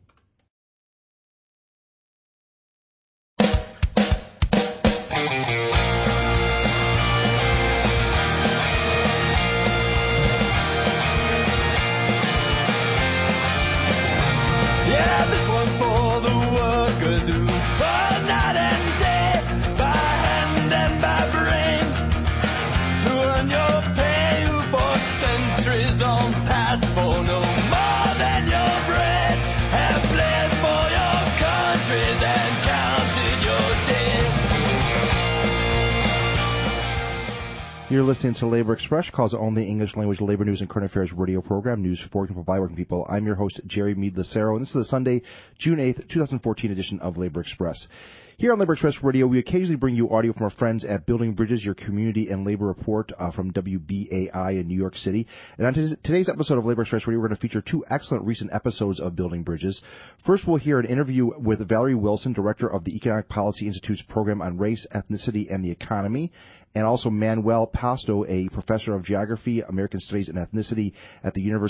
Yeah, this one's for the workers who toil night and day, by hand and by brain, to earn your pay, who for centuries on past for no more than your bread, have You're listening to Labor Express, calls on the English language labor news and current affairs radio program, news for and by working people. I'm your host, Jerry Mead Lucero, and this is the Sunday, June eighth, twenty fourteen edition of Labor Express. Here on Labor Express Radio, we occasionally bring you audio from our friends at Building Bridges, your community and labor report uh, from W B A I in New York City. And on today's, today's episode of Labor Express Radio, we're going to feature two excellent recent episodes of Building Bridges. First, we'll hear an interview with Valerie Wilson, director of the Economic Policy Institute's program on race, ethnicity, and the economy, and also Manuel Pasto, a professor of geography, American studies, and ethnicity at the University